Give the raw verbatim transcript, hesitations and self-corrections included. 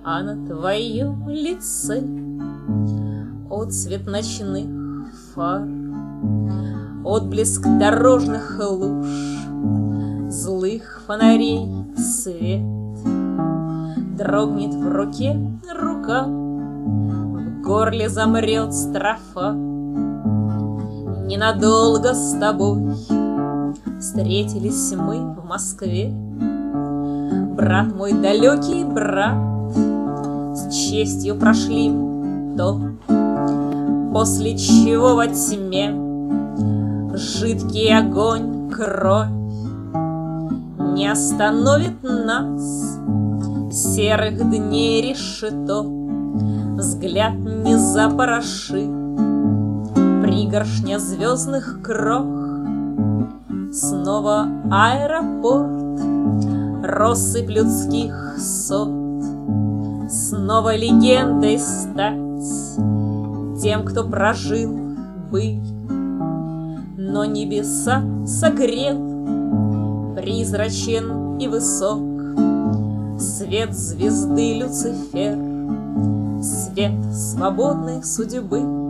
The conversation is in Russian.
А на твоем лице отцвет ночных фар, отблеск дорожных луж, злых фонарей свет. Дрогнет в руке рука, в горле замрет строфа. Ненадолго с тобой встретились мы в Москве. Брат мой, далекий брат, с честью прошли то, после чего во тьме жидкий огонь, кровь не остановит нас. Серых дней решето взгляд не запорошит. Пригоршня звездных крох, снова аэропорт, россыпь людских сот, снова легендой стать тем, кто прожил быль. Но небеса согрел, призрачен и высок свет звезды Люцифер, свет свободной судьбы.